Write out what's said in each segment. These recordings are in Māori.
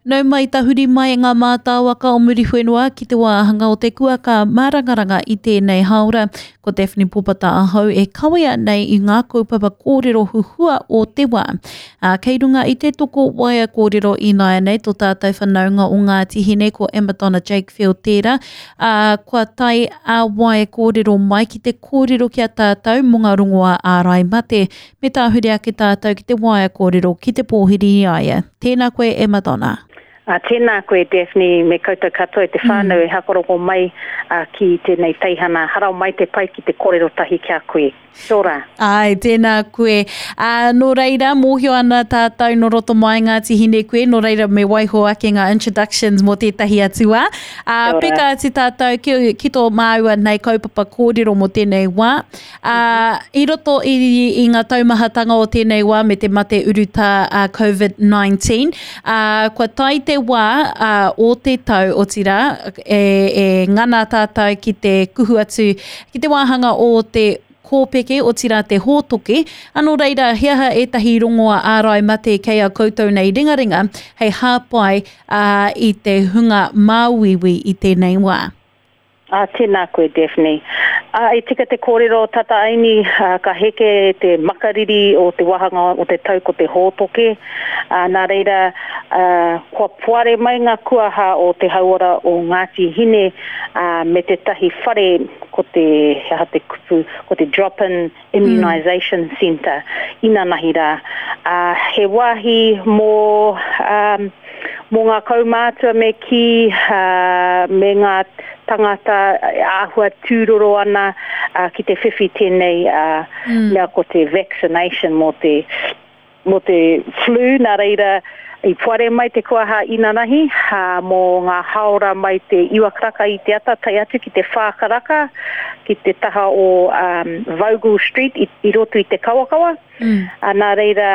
Nau mai tahuri mai ngā mātāwa ka o muri whenua ki te wāhanga o te kua ka mārangaranga i tēnei haura. Ko Daphne Popata ahau e kawea nei i ngā kaupapa kōrero huhua o te wā. Kei runga i te toko waia kōrero i nai nei tō tātou whanaunga o ngā tihine ko Emma Donna Jakefield tērā. Kua tai a waia kōrero mai ki te kōrero ki a tātou mō ngā rongoa ārai mate. Me tāhuri a ki tātou ki te waia kōrero ki te pōhiri i aia. Tēnā koe Emma Donna. Tēnā koe Daphne me koutou katoa te whānau e hakoroko mai ki tēnei teihana harau mai te pai ki te kōrero tahi kia koe. Sora. Ai, tēnā koe. Nō reira, mōhio ana tātou no roto mai ngā tihine koe, nō reira me waiho ake ngā introductions mō tētahi atua. Peka ati tātou ki tō māua nei kaupapa kōrero mō tēnei wā. I roto i ngā taumahatanga o tēnei wā me te mate uruta COVID-19. Kua tai te wā o te tau o tira e ngana tātou ki te kuhu atu, ki te wāhanga o te kōpeke o tira te hōtoke. Anō reira, heaha etahi rongoa ārai mate kei a koutou nei ringaringa, hei hāpai i te hunga māwiwi i tēnei wā. Tēnā koe, Daphne. I tika te kōrero tata aini ka heke te makariri o te wahanga o te tau ko te hōtoke. Nā reira, kua puare mai ngā kuaha o te hauora o Ngāti Hine me te tahi whare ko te kupu, ko te Drop-in Immunisation Centre. Ina nahi rā. He wāhi mō ngā kaumātua me ki, me ngā tangata āhua tūroro ana ki te whiwhi tēnei mea ko te vaccination mō te flu. Nā reira, i puare mai te kuaha inanahi, mō ngā haora mai te iwakaraka i te ata, tai atu ki te whākaraka, ki te taha o Vogel Street i roto i te kawakawa. Nā reira,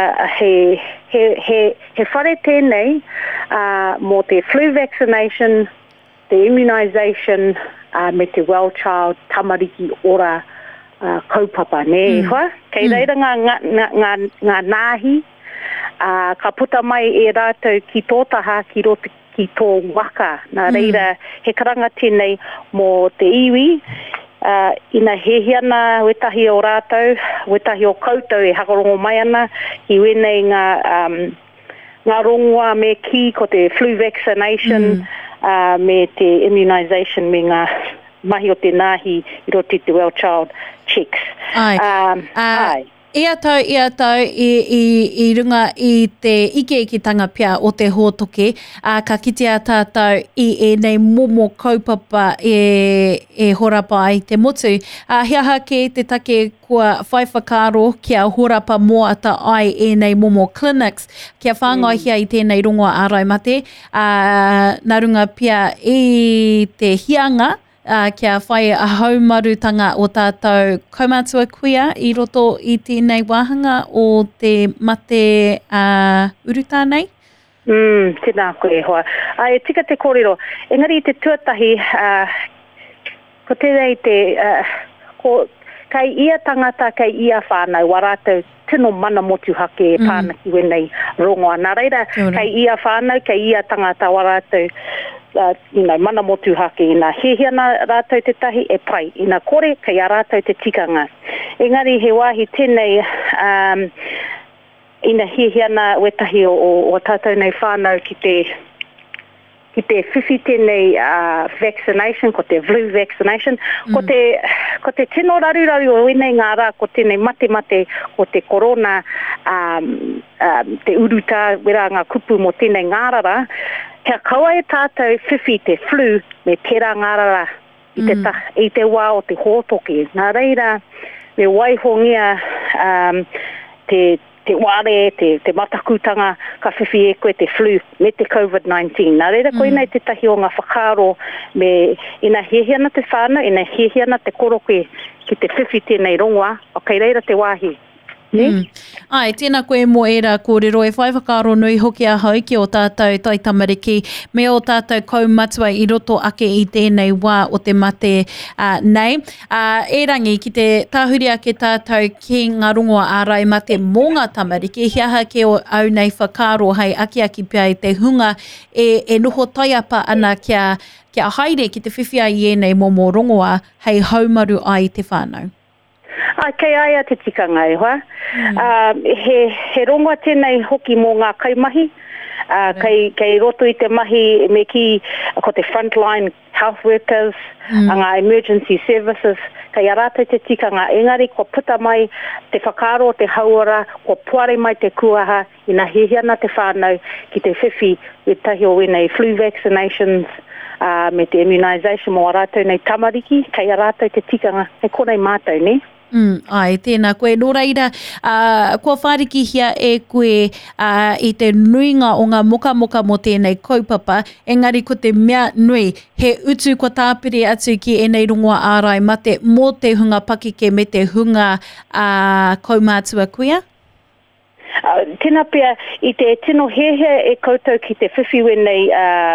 he whare tēnei mō te flu vaccination, te immunisation, me te well child tamariki ora kaupapa, ne hoa? Kei reira ngā nāhi, ka puta mai e rātou ki tō taha ki roto ki tō waka. Nā reira, he karanga tēnei mō te iwi, ina hehiana wetahi o rātou, wetahi o koutou e hakarongo mai ana, ki wenei ngā rongoa me ki ko te flu vaccination, me te immunisation me ngā mahi o te nāhi i roti te well child checks. Ai. Ia tau i runga i te ike pia o te hōtoke, ka kitea tātou i nei momo kaupapa e horapa ai te motu. Hiaha ke te take kua whaiwhakaro kia horapa mō ata ai e nei momo clinics, kia whāngaihia i tēnei rongoa ārai mate, nā runga pia i te hianga, kia whai a haumarutanga o tātou kaumātua kuia i roto i tēnei wāhanga o te mate uruta nei? Tēnā koe hoa. E tika te kōrero. Engari i te tuatahi, ko tērei te, kai ia tangata, kai ia whānau, warātou tino mana motu hake e pānaki wenei rongoa. Nā reira, kai ia whānau, kai ia tangata, warātou, mana motu hake, ina hehiana rātou te tahi e pai, ina kore kai a rātou te tikanga. Engari he wāhi tēnei ina hehiana wetahi o tātou nei whānau ki te whiwhi tēnei vaccination, ko te flu vaccination, ko te tino raruraru o wenei ngā rā, ko tēnei mate, ko te korona, te uruta, wera ngā kupu mo tēnei ngārara, kia kaua e tātou whiwhi te flu me tērā ngārara i te wā o te hōtoke. Nā reira, me waihongia te wāre, te matakutanga ka whiwhi e koe te flu me te COVID-19. Nā reira koe nei te tahi o ngā whakaro me ina hehiana te whānau, ina hehiana te koroke ki te whiwhi tēnei rongoa, o kei reira te wāhi. Ai, tēnā koe mō era kōrero e whai whakaro nui hoki a hau ki o tātou tai tamariki me o tātou kaumatua i roto ake i tēnei wā o te mate nei. Rangi ki te tāhuri ake tātou ki ngā rongoa ārai mate mō ngā tamariki, hiaha ke o au nei whakaro hei aki pia i te hunga e noho taiapa ana kia haere ki te whiwhia i enei mō rongoa hei haumaru ai te whānau. Kei aia te tikanga e hoa. He rongoa tēnei hoki mō ngā kaimahi. Kei roto i te mahi me ki ko te frontline health workers, ngā emergency services, kei arata te tikanga engari, ko puta mai te whakaro, te hauara, ko puare mai te kuaha, ina hihiana te whānau ki te whiwhi i tahi o wenei flu vaccinations, me te immunisation mō rātou nei tamariki, kei arata te tikanga, e konei mātou ne? Ai, tēnā koe. Nō reira, kua whāriki hia e koe i te nuinga o ngā moka mo tēnei kaupapa, engari ko te mea nui, he utu ko tāpiri atu ki enei rongoa ārai mate mō te hunga pakike me te hunga kaumātua kuia? Tēnā pia, i te tino hehe e koutou ki te whiwhi wenei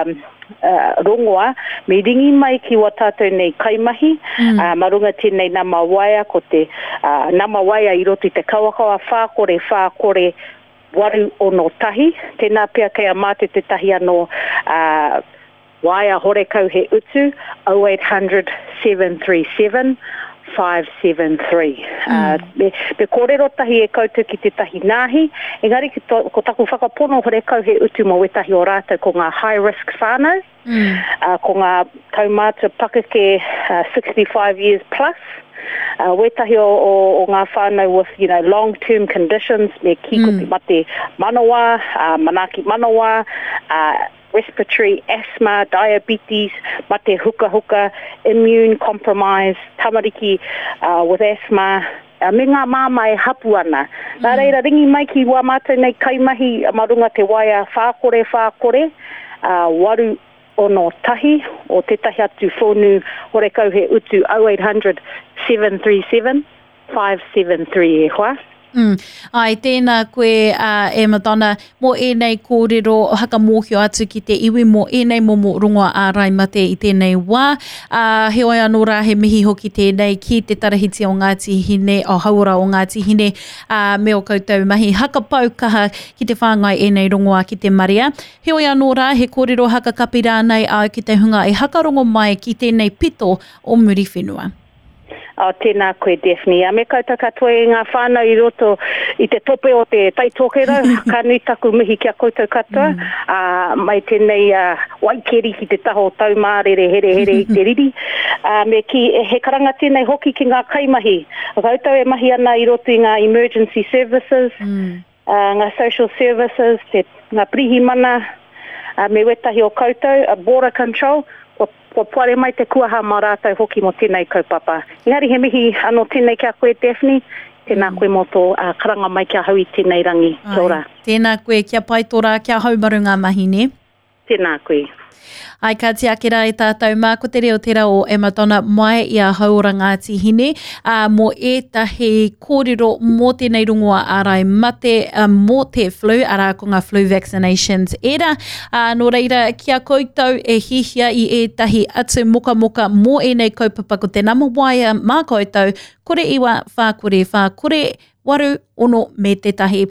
rongoa, me ringi mai ki wa tātou nei kaimahi, marunga tēnei nama waia, ko te nama waia i roto i te kawakawa whākore waru ono tahi, tēnā pia kei a mātu te tahi anō waia horekau he utu, 0800 737 573. Me kōrero tahi e koutou ki te tahi nāhi, engari ko taku whakapono horekau he utu mo wetahi o rātou ko ngā high risk whānau, ko ngā kaumātua pakake 65 years plus, wetahi o ngā whānau with, long term conditions, me kiko te mate manawa, manaki manawa, respiratory asthma, diabetes, mate huka, immune compromise, tamariki with asthma, me ngā māma e hapu ana. Nā reira ringi mai ki wā mātou nei kaimahi marunga te waia whākore, waru ono tahi, o te tahi atu whonu horekau he utu 0800 737 573 e hoa. Ai, tēnā koe e Madonna, mō enei kōrero haka mōhio atu ki te iwi mō enei momo rongoa ārai mate i tēnei wā. He oi anō rā he mihi hoki tēnei ki te tarahiti o Ngāti Hine, o Hauora o Ngāti Hine, me o koutou mahi haka paukaha ki te whāngai enei rongoa ki te Maria. He oi anō rā he kōrero haka kapi rānei au ki te hunga e hakarongo mai ki tēnei pito o muri whenua. Tēnā koe Daphne. Me koutou katoa e ngā whānau i roto i te tope o te taitokera, ka nui taku mihi kia koutou katoa, mai tēnei waikeri ki te taho taumārere here i te riri. Me ki he karanga tēnei hoki ki ngā kaimahi. Koutou e mahi ana i roto i ngā emergency services, ngā social services, ngā prihimana, me wetahi o koutou, border control, ko puare mai te kuaha mā rātou hoki mo tēnei kaupapa. Engari he mihi anō tēnei kia koe Daphne, tēnā koe mo tō karanga mai kia hau i tēnei rangi. Kia ora. Tēnā koe kia pai tōra kia haumaru ngā mahi ne? Tēnā koe. Ai, ka te akera e tātou mā, ko te reo tera o e Madonna mai i a Hauora Ngāti Hine, mō etahi kōrero mō tēnei rongoa ārai mate, mō te flu, ara ko ngā flu vaccinations era. Nō reira, kia koutou e hihia i etahi atu moka mō enei kaupapa ko te nama waia mā koutou, kore iwa, whākore, waru, ono me te tahi